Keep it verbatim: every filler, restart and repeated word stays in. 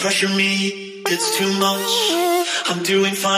pressure me, it's too much. I'm doing fine.